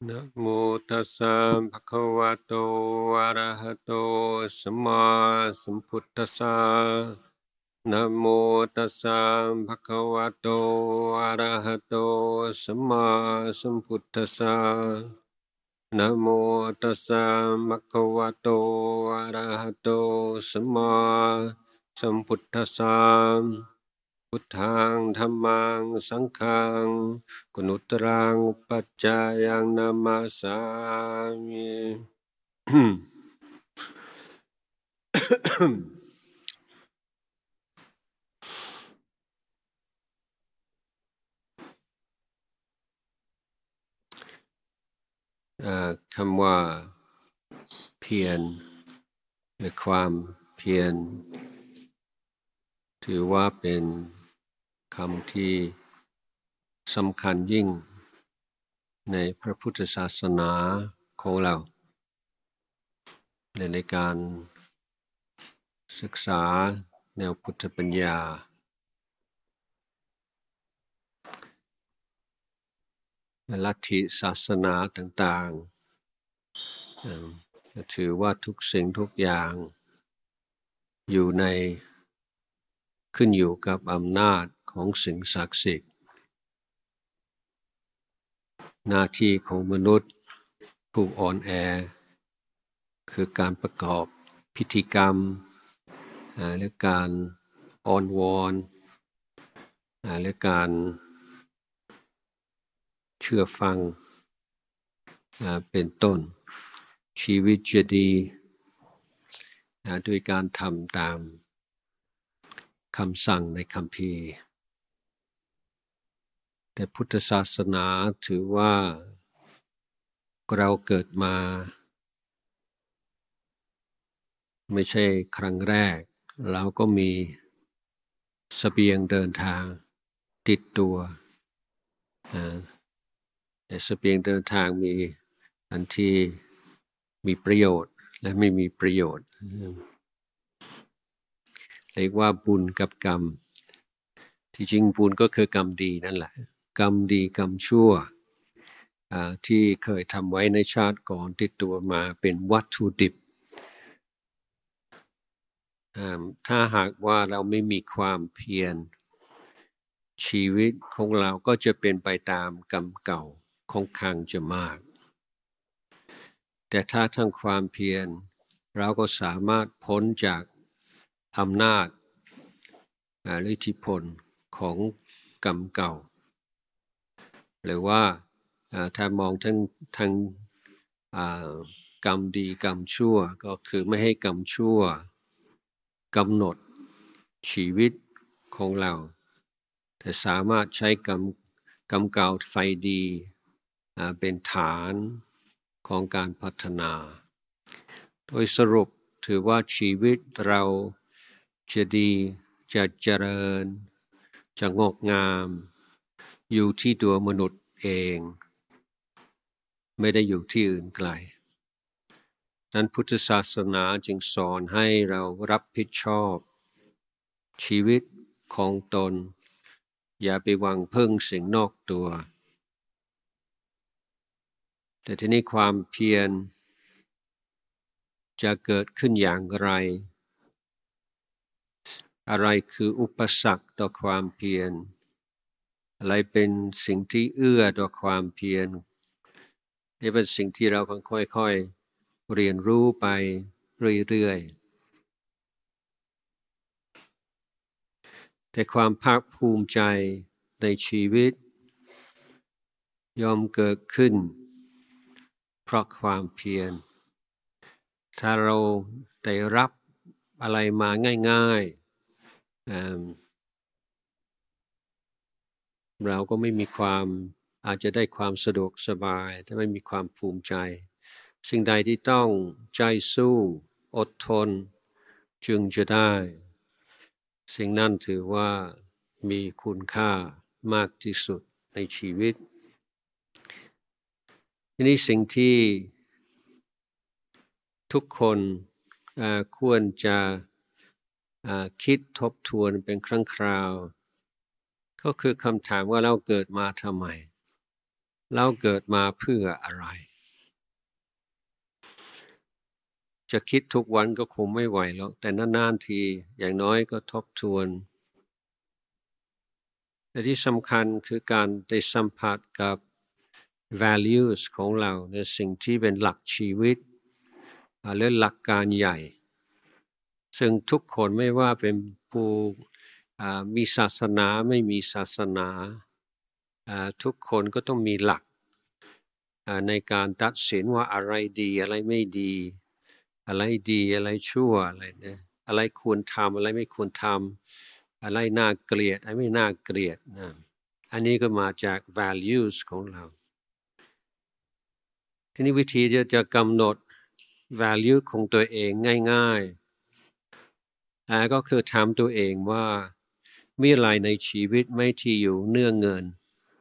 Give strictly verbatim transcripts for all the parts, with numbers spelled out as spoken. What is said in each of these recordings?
นะโมตัสสะภะคะวะโตอะระหะโตสัมมาสัมพุทธัสสะนะโมตัสสะภะคะวะโตอะระหะโตสัมมาสัมพุทธัสสะนะโมตัสสะภะคะวะโตอะระหะโตสัมมาสัมพุทธัสสะพุทธังธัมมังสังฆังกุณุตรังปัจจายังนามาสามิคำว่าเพียรหรือความเพียรถือว่าเป็นคำที่สำคัญยิ่งในพระพุทธศาสนาของเราในการศึกษาแนวพุทธปัญญาลัทธิศาสนาต่างๆถือว่าทุกสิ่งทุกอย่างอยู่ในขึ้นอยู่กับอำนาจของสิ่งศักดิ์สิทธิ์หน้าที่ของมนุษย์ผู้อ่อนแอคือการประกอบพิธีกรรมและการอ้อนวอนและการเชื่อฟังเป็นต้นชีวิตจะดีด้วยการทำตามคำสั่งในคัมภีร์แต่พุทธศาสนาถือว่าเราเกิดมาไม่ใช่ครั้งแรกเราก็มีเสบียงเดินทางติดตัวแต่เสบียงเดินทางมีอันที่มีประโยชน์และไม่มีประโยชน์เรียกว่าบุญกับกรรมที่จริงบุญก็คือกรรมดีนั่นแหละกรรมดีกรรมชั่วที่เคยทำไว้ในชาติก่อนติดตัวมาเป็นวัตถุดิบถ้าหากว่าเราไม่มีความเพียรชีวิตของเราก็จะเป็นไปตามกรรมเก่าค่อนข้างจะมากแต่ถ้าทั้งความเพียรเราก็สามารถพ้นจากอำนาจอิทธิพลของกรรมเก่าหรือว่าถ้ามองทั้งทั้งกรรมดีกรรมชั่วก็คือไม่ให้กรรมชั่วกำหนดชีวิตของเราแต่สามารถใช้กรรมกรรมเก่าไฟดีเป็นฐานของการพัฒนาโดยสรุปถือว่าชีวิตเราจะดีจะเจริญจะงอกงามอยู่ที่ตัวมนุษย์เองไม่ได้อยู่ที่อื่นไกลนั้นพุทธศาสนาจึงสอนให้เรารับผิดชอบชีวิตของตนอย่าไปหวังพึ่งสิ่งนอกตัวแต่ทีนี้ความเพียรจะเกิดขึ้นอย่างไรอะไรคืออุปสรรคต่อความเพียรอะไรเป็นสิ่งที่เอื้อต่อความเพียรนี่เป็นสิ่งที่เราค่อยๆเรียนรู้ไปเรื่อยๆแต่ความภาคภูมิใจในชีวิตย่อมเกิดขึ้นเพราะความเพียรถ้าเราได้รับอะไรมาง่ายๆเราก็ไม่มีความอาจจะได้ความสะดวกสบายแต่ไม่มีความภูมิใจสิ่งใดที่ต้องใจสู้อดทนจึงจะได้สิ่งนั้นถือว่ามีคุณค่ามากที่สุดในชีวิตทีนี้สิ่งที่ทุกคนควรจะคิดทบทวนเป็นครั้งคราวก็คือคำถามว่าเราเกิดมาทำไมเราเกิดมาเพื่ออะไรจะคิดทุกวันก็คงไม่ไหวหรอกแต่นานๆทีอย่างน้อยก็ทบทวนแต่ที่สำคัญคือการได้สัมผัสกับ values ของเราในสิ่งที่เป็นหลักชีวิตหรือหลักการใหญ่ซึ่งทุกคนไม่ว่าเป็นผู้มีศาสนาไม่มีศาสนาทุกคนก็ต้องมีหลักในการตัดสินว่าอะไรดีอะไรไม่ดีอะไรดีอะไรชั่วอะไรเนี่ยอะไรควรทำอะไรไม่ควรทำอะไรน่าเกลียดอะไรไม่น่าเกลียดนะอันนี้ก็มาจาก values ของเราทีนี้วิธีจะจะกำหนด value ของตัวเองง่ายๆอ่าก็คือถามตัวเองว่ามีอะไรในชีวิตไม่ที่อยู่เนื่องเงิน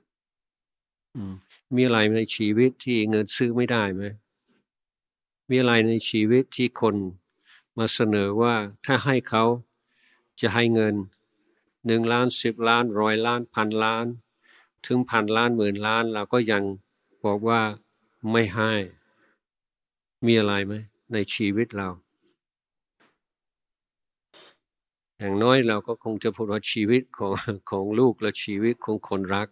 มีอะไรในชีวิตที่เงินซื้อไม่ได้ไหมมีอะไรในชีวิตที่คนมาเสนอว่าถ้าให้เขาจะให้เงินหนึ่งล้านสิบล้านร้อยล้านพันล้านถึงพันล้านหมื่นล้านเราก็ยังบอกว่าไม่ให้มีอะไรไหมในชีวิตเราอย่างน้อยเราก็คงจะพูดว่าชีวิตของของลูกและชีวิตของคนรัก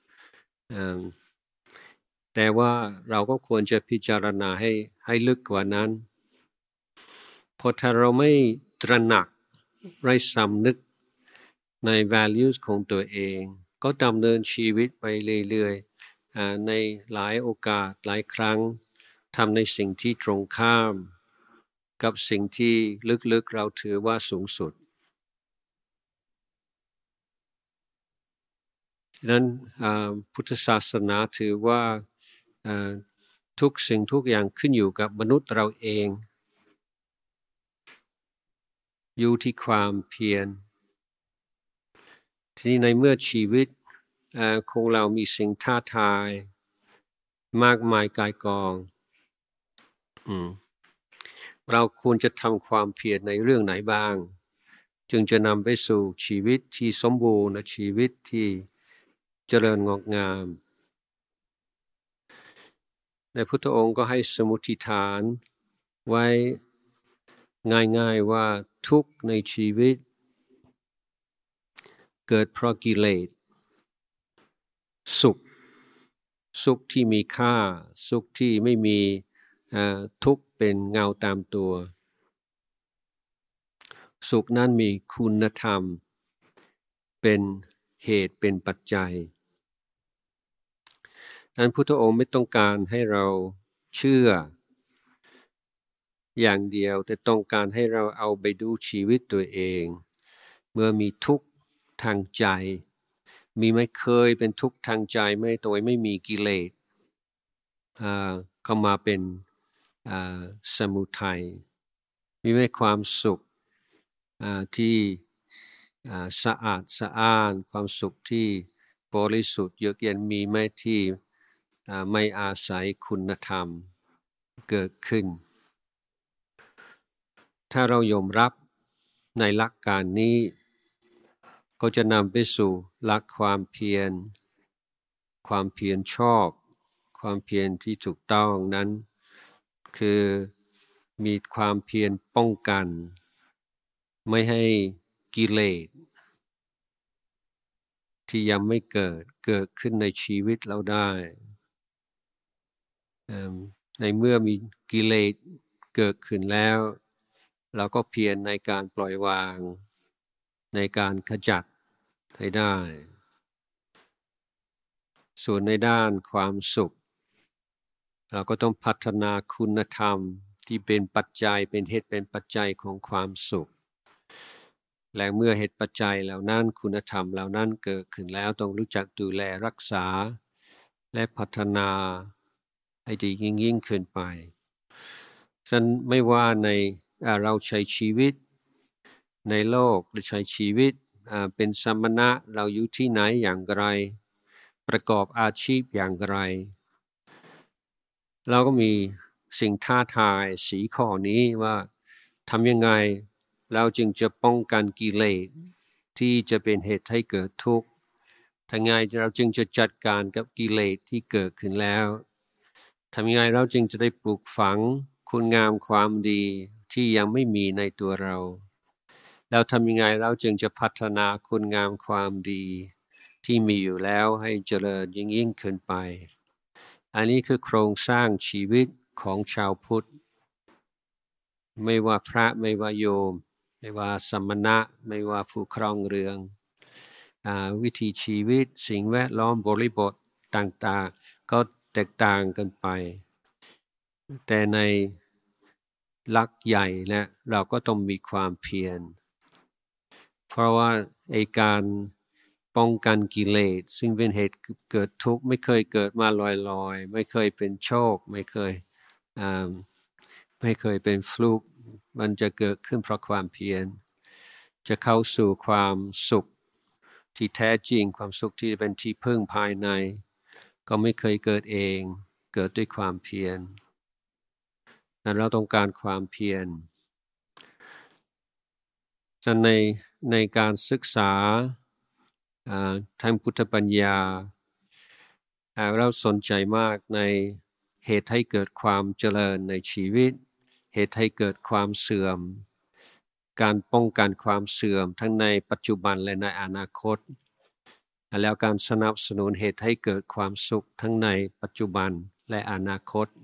แต่ว่าเราก็ควรจะพิจารณาให้ให้ลึกกว่านั้นเพราะถ้าเราไม่ตระหนักไร้สำนึกใน values ของตัวเองก็ดำเนินชีวิตไปเรื่อยๆในหลายโอกาสหลายครั้งทำในสิ่งที่ตรงข้ามกับสิ่งที่ลึกๆเราถือว่าสูงสุดดังนั้นพุทธศาสนาถือว่าทุกสิ่งทุกอย่างขึ้นอยู่กับมนุษย์เราเองอยู่ที่ความเพียรทีนี้ในเมื่อชีวิตของเรามีสิ่งท้าทายมากมายกายกองเราควรจะทำความเพียรในเรื่องไหนบ้างจึงจะนำไปสู่ชีวิตที่สมบูรณ์และชีวิตที่เจริญงอกงามในพุทธองค์ก็ให้สมมุติฐานไว้ง่ายๆว่าทุกข์ในชีวิตเกิดเพราะกิเลสสุขสุขที่มีค่าสุขที่ไม่มีทุกข์เป็นเงาตามตัวสุขนั้นมีคุณธรรมเป็นเหตุเป็นปัจจัยนั้นพุทธองค์ไม่ต้องการให้เราเชื่ออย่างเดียวแต่ต้องการให้เราเอาไปดูชีวิตตัวเองเมื่อมีทุกข์ทางใจมีไม่เคยเป็นทุกข์ทางใจไม่โดยไม่มีกิเลสเข้ามาเป็นสมุทัยมีไม่ความสุขที่สะอาดสะอ้านความสุขที่บริสุทธิ์เยือกเย็นมีไหมที่ไม่อาศัยคุณธรรมเกิดขึ้นถ้าเรายอมรับในหลักการนี้ก็จะนำไปสู่หลักความเพียรความเพียรชอบความเพียรที่ถูกต้องนั้นคือมีความเพียรป้องกันไม่ให้กิเลสที่ยังไม่เกิดเกิดขึ้นในชีวิตเราได้ในเมื่อมีกิเลสเกิดขึ้นแล้วเราก็เพียรในการปล่อยวางในการขจัดให้ได้ส่วนในด้านความสุขเราก็ต้องพัฒนาคุณธรรมที่เป็นปัจจัยเป็นเหตุเป็นปัจจัยของความสุขและเมื่อเหตุปัจจัยเหล่านั้นคุณธรรมเหล่านั้นเกิดขึ้นแล้วต้องรู้จักดูแลรักษาและพัฒนาให้ดียิ่งยิ่งขึ้นไปฉะนั้นไม่ว่าในเราใช้ชีวิตในโลกหรือใช้ชีวิตเป็นสมณะเราอยู่ที่ไหนอย่างไรประกอบอาชีพอย่างไรเราก็มีสิ่งท้าทายสีข้อนี้ว่าทำยังไงเราจึงจะป้องกันกิเลสที่จะเป็นเหตุให้เกิดทุกข์ทำไงเราจึงจะจัดการกับกิเลสที่เกิดขึ้นแล้วทำยังไงเราจึงจะได้ปลูกฝังคุณงามความดีที่ยังไม่มีในตัวเราแล้วทำยังไงเราจึงจะพัฒนาคุณงามความดีที่มีอยู่แล้วให้เจริญยิ่งยิ่งขึ้นไปอันนี้คือโครงสร้างชีวิตของชาวพุทธไม่ว่าพระไม่ว่าโยมไม่ว่าสมณะไม่ว่าผู้ครองเรืองวิถีชีวิตสิ่งแวดล้อมบริบทต่างๆก็แตกต่างกันไปแต่ในหลักใหญ่นะเราก็ต้องมีความเพียรเพราะว่าไอ้การป้องกันกิเลสซึ่งเป็นเหตุเกิดทุกข์ไม่เคยเกิดมาลอยๆไม่เคยเป็นโชคไม่เคยไม่เคยเป็นฟลุกมันจะเกิดขึ้นเพราะความเพียรจะเข้าสู่ความสุขที่แท้จริงความสุขที่เป็นที่พึ่งภายในก็ไม่เคยเกิดเองเกิดด้วยความเพียรนั้นเราต้องการความเพียรจะในในการศึกษาทางพุทธปัญญาเราสนใจมากในเหตุให้เกิดความเจริญในชีวิตเหตุให้เกิดความเสื่อมการป้องกันความเสื่อมทั้งในปัจจุบันและในอนาคตแล้วการสนับสนุนเหตุให้เกิดความสุขทั้งในปัจจุบันและอนาคต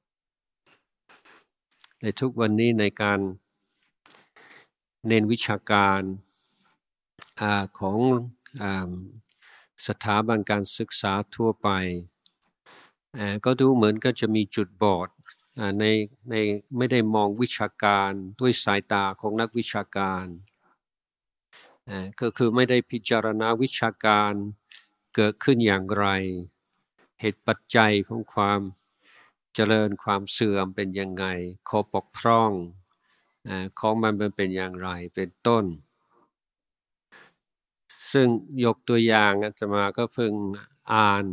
ในทุกวันนี้ในการเน้นวิชาการของสถาบันการศึกษาทั่วไปก็ดูเหมือนก็จะมีจุดบอดในในไม่ได้มองวิชาการด้วยสายตาของนักวิชาการก็คือไม่ได้พิจารณาวิชาการเกิดขึ้นอย่างไรเหตุปัจจัยของความเจริญความเสื่อมเป็นยังไงข้อบกพร่องของมันเป็นอย่างไรเป็นต้นซึ่งยกตัวอย่างอาตมาก็เพิ่งอ่าน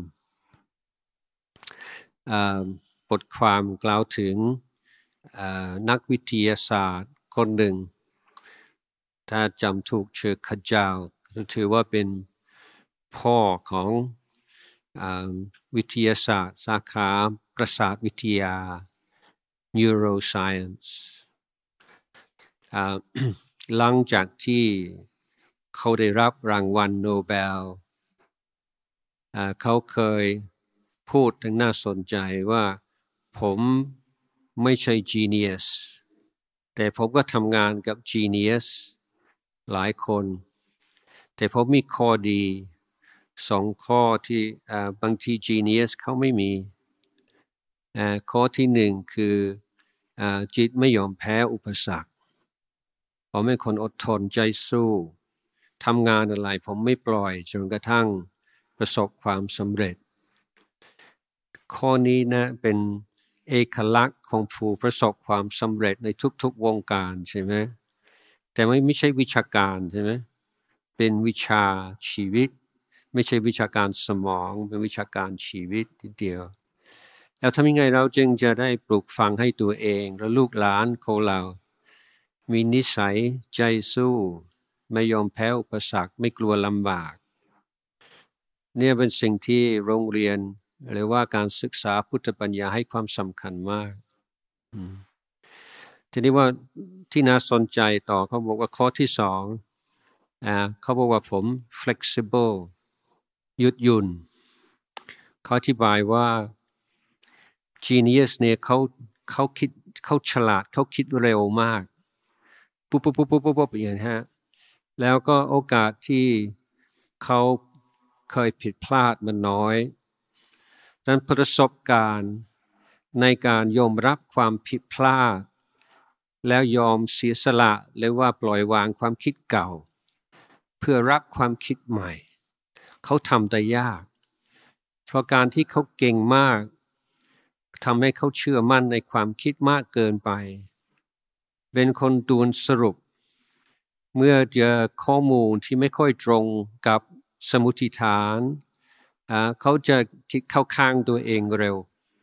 บทความกล่าวถึงนักวิทยาศาสตร์คนหนึ่งถ้าจำถูกชื่อขจาวถือว่าเป็นพ่อของวิทยาศาสตร์สาขาประสาทวิทยา neuroscience หลังจากที่เขาได้รับรางวัลโนเบลเขาเคยพูดทั้งน่าสนใจว่าผมไม่ใช่ genius แต่ผมก็ทำงานกับ genius หลายคนแต่ผมมีข้อดีสองข้อที่บางที genius เขาไม่มีข้อที่หนึ่งคือจิตไม่ยอมแพ้อุปสรรคผมเป็นคนอดทนใจสู้ทำงานอะไรผมไม่ปล่อยจนกระทั่งประสบความสำเร็จข้อนี้นะเป็นเอกลักษณ์ของผู้ประสบความสำเร็จในทุกๆวงการใช่ไหมแต่ไม่ไม่ใช่วิชาการใช่ไหมเป็นวิชาชีวิตไม่ใช่วิชาการสมองเป็นวิชาการชีวิตทีเดียวแล้วทำยังไงเราจึงจะได้ปลูกฝังให้ตัวเองและลูกหลานของเรามีนิสัยใจสู้ไม่ยอมแพ้อุปสรรคไม่กลัวลำบากเนี่ยเป็นสิ่งที่โรงเรียนหรือว่าการศึกษาพุทธปัญญาให้ความสำคัญมากทีนี้ว่าที่น่าสนใจต่อเขาบอกว่าข้อที่สองอ่าเขาบอกว่าผม flexible ยืดหยุ่นเขาอธิบายว่า genius เนี่ยเขาเขาคิดเขาฉลาดเขาคิดเร็วมากปุ๊บปุ๊บปุ๊บปุ๊บปุ๊บอย่างนี้ฮะแล้วก็โอกาสที่เขาเคยผิดพลาดมันน้อยดังนั้นประสบการณ์ในการยอมรับความผิดพลาดแล้วยอมเสียสละหรือว่าปล่อยวางความคิดเก่าเพื่อรับความคิดใหม่เขาทำได้ยากเพราะการที่เขาเก่งมากทำให้เขาเชื่อมั่นในความคิดมากเกินไปเป็นคนด่วนสรุปเมื่อเจอข้อมูลที่ไม่ค่อยตรงกับสมมุติฐานเขาจะคิดเข้าข้างตัวเองเร็ว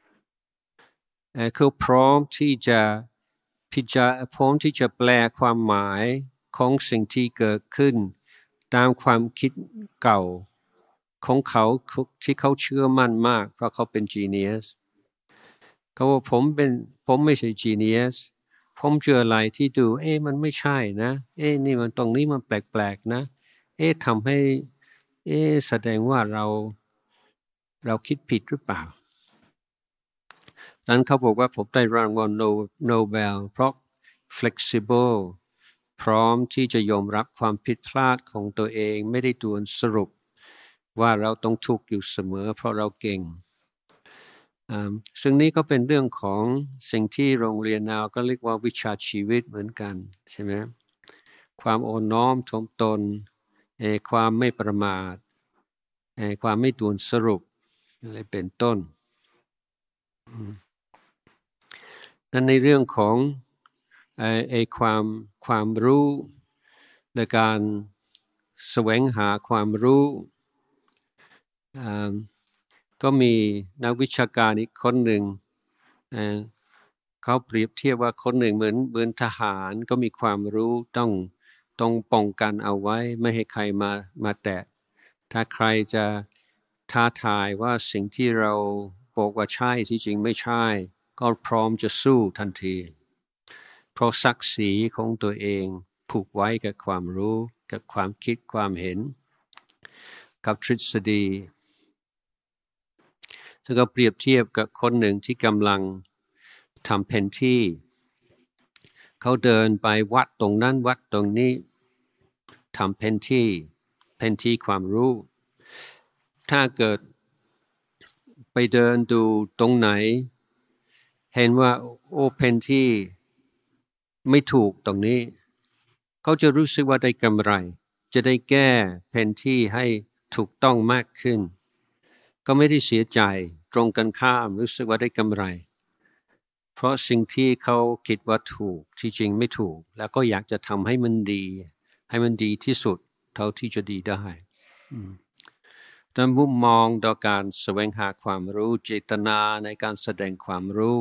เขาพร้อมที่จะพิจารพร้อมที่จะแปลความหมายของสิ่งที่เกิดขึ้นตามความคิดเก่าของเขาที่เขาเชื่อมั่นมากเพราะเขาเป็น genius เขาว่าผมเป็นผมไม่ใช่ genius ผมเจออะไรที่ดูเอ๊ะมันไม่ใช่นะเอ๊ะนี่มันตรงนี้มันแปลกๆนะเอ๊ะทำให้เอ๊ะแสดงว่าเราเราคิดผิดหรือเปล่านั้นเขาบอกว่าผมได้รางวัลโนเบลเพราะ flexible พร้อมที่จะยอมรับความผิดพลาดของตัวเองไม่ได้ด่วนสรุปว่าเราต้องถูกอยู่เสมอเพราะเราเก่งซึ่งนี้ก็เป็นเรื่องของสิ่งที่โรงเรียนเราก็เรียกว่าวิชาชีวิตเหมือนกันใช่ไหมความอ่อนน้อมถ่อมตนความไม่ประมาทความไม่ด่วนสรุปอะไรเป็นต้นนั้นในเรื่องของไอ้ความความรู้และการแสวงหาความรู้ก็มีนักวิชาการอีกคนหนึ่งเขาเปรียบเทียบว่าคนหนึ่งเหมือนเหมือนทหารก็มีความรู้ต้องต้องป้องกันเอาไว้ไม่ให้ใครมามาแตะถ้าใครจะท้าทายว่าสิ่งที่เราบอกว่าใช่ที่จริงไม่ใช่ก็พร้อมจะสู้ทันทีเพราะศักดิ์ศรีของตัวเองผูกไว้กับความรู้กับความคิดความเห็นกับทฤษฎีซึ่งก็เปรียบเทียบกับคนหนึ่งที่กำลังทำแผนที่เขาเดินไปวัดตรงนั้นวัดตรงนี้ทำแผนที่แผนที่ความรู้ถ้าเกิดไปเดินดูตรงไหนเห็นว่าโอ้แผนที่ไม่ถูกตรงนี้เขาจะรู้สึกว่าได้กำไรจะได้แก้แผนที่ให้ถูกต้องมากขึ้นก็ไม่ได้เสียใจตรงกันข้ามรู้สึกว่าได้กำไรเพราะสิ่งที่เขาคิดว่าถูกที่จริงไม่ถูกแล้วก็อยากจะทำให้มันดีให้มันดีที่สุดเท่าที่จะดีได้แต่มุมมองต่อการแสวงหาความรู้เจตนาในการแสดงความรู้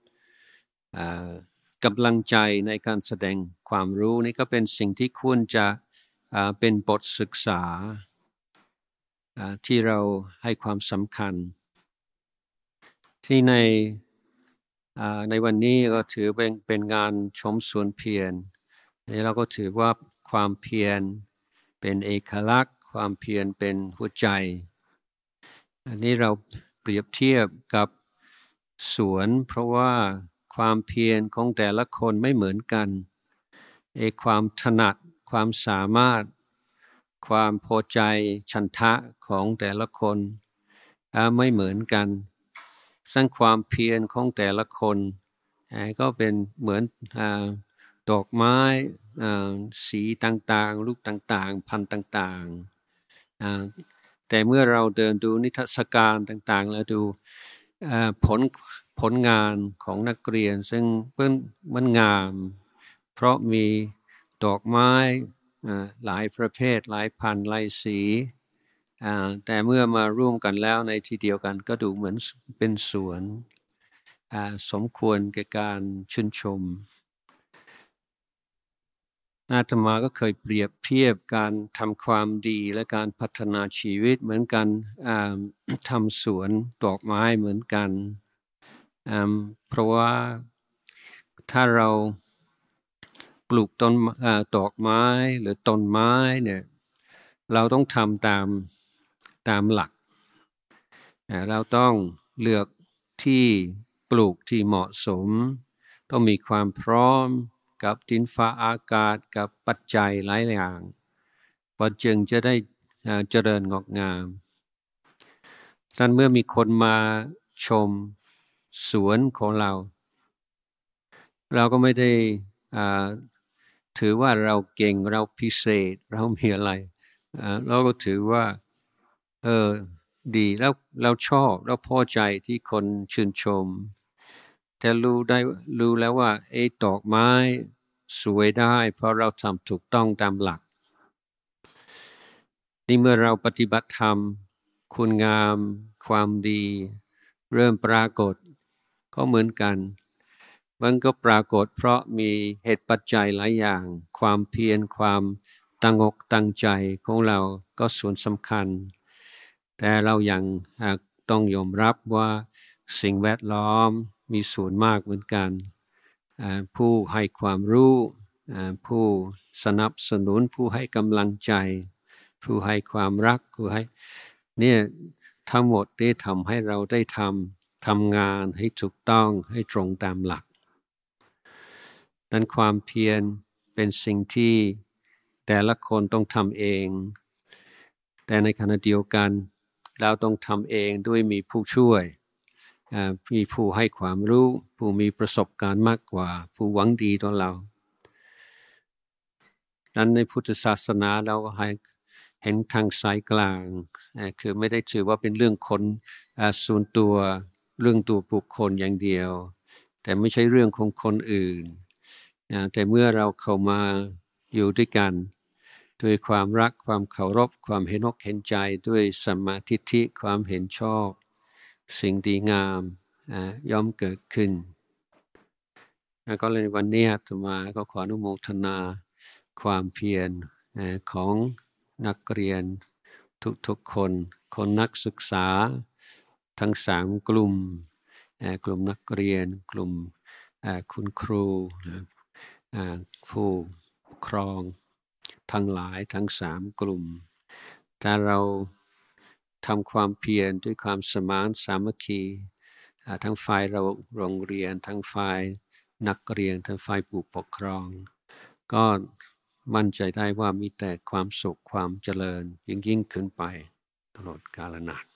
กำลังใจในการแสดงความรู้นี่ก็เป็นสิ่งที่ควรจะเป็นบทศึกษาที่เราให้ความสำคัญที่ในในวันนี้ก็ถือเป็นเป็นงานชมสวนเพียรนี่เราก็ถือว่าความเพียรเป็นเอกลักษณ์ความเพียรเป็นหัวใจอันนี้เราเปรียบเทียบกับสวนเพราะว่าความเพียรของแต่ละคนไม่เหมือนกันเอกความถนัดความสามารถความพอใจฉันทะของแต่ละคนไม่เหมือนกันสร้างความเพียรของแต่ละคนก็เป็นเหมือนดอกไม้สีต่างๆลูกต่างๆพันธุ์ต่างๆแต่เมื่อเราเดินดูนิทรรศการต่างๆแล้วดูผลผลงานของนักเรียนซึ่งเพิ่นมันงามเพราะมีดอกไม้หลายประเภทหลายพันธุ์หลายสีแต่เมื่อมาร่วมกันแล้วในที่เดียวกันก็ดูเหมือนเป็นสวนสมควรแก่การชื่นชมอาตมาก็เคยเปรียบเทียบการทำความดีและการพัฒนาชีวิตเหมือนกันทำสวนดอกไม้เหมือนกันเพราะว่าถ้าเราปลูกต้นดอกไม้หรือต้นไม้เนี่ยเราต้องทำตามตามหลักเราต้องเลือกที่ปลูกที่เหมาะสมต้องมีความพร้อมกับดินฟ้าอากาศกับปัจจัยหลายอย่างก็จึงจะได้เจริญงอกงามแต่เมื่อมีคนมาชมสวนของเราเราก็ไม่ได้ถือว่าเราเก่งเราพิเศษเรามีอะไรเราก็ถือว่าเออดีแล้วเราชอบเราพอใจที่คนชื่นชมแต่รู้ได้รู้แล้วว่าไอ้ดอกไม้สวยได้เพราะเราทำถูกต้องตามหลักนี่เมื่อเราปฏิบัติธรรมคุณงามความดีเริ่มปรากฏก็เหมือนกันมันก็ปรากฏเพราะมีเหตุปัจจัยหลายอย่างความเพียรความตั้งอกตั้งใจของเราก็ส่วนสำคัญแต่เรายังต้องยอมรับว่าสิ่งแวดล้อมมีส่วนมากเหมือนกันผู้ให้ความรู้ผู้สนับสนุนผู้ให้กำลังใจผู้ให้ความรักผู้ให้เนี่ยทั้งหมดได้ทำให้เราได้ทำทำงานให้ถูกต้องให้ตรงตามหลักนั้นความเพียรเป็นสิ่งที่แต่ละคนต้องทำเองแต่ในขณะเดียวกันเราต้องทำเองด้วยมีผู้ช่วยมีผู้ให้ความรู้ผู้มีประสบการณ์มากกว่าผู้หวังดีต่อเรานั้นในพุทธศาสนาเราให้เห็นทางสายกลางคือไม่ได้ถือว่าเป็นเรื่องคนส่วนตัวเรื่องตัวบุคคลอย่างเดียวแต่ไม่ใช่เรื่องของคนอื่นแต่เมื่อเราเข้ามาอยู่ด้วยกันด้วยความรักความเคารพความเห็นอกเห็นใจด้วยสัมมาทิฏฐิความเห็นชอบสิ่งดีงามย่อมเกิดขึ้นแล้วก็ในวันนี้อาตมาก็ขออนุโมทนาความเพียรของนักเรียนทุกๆคนคนนักศึกษาทั้งสามกลุ่มกลุ่มนักเรียนกลุ่มคุณครูผู้ปกครองทั้งหลายทั้งสามกลุ่มถ้าเราทำความเพียรด้วยความสมานสามัคคีทั้งฝ่ายเราโรงเรียนทั้งฝ่ายนักเรียนทั้งฝ่ายผู้ปกครองก็มั่นใจได้ว่ามีแต่ความสุขความเจริญยิ่งยิ่งขึ้นไปตลอดกาลนาน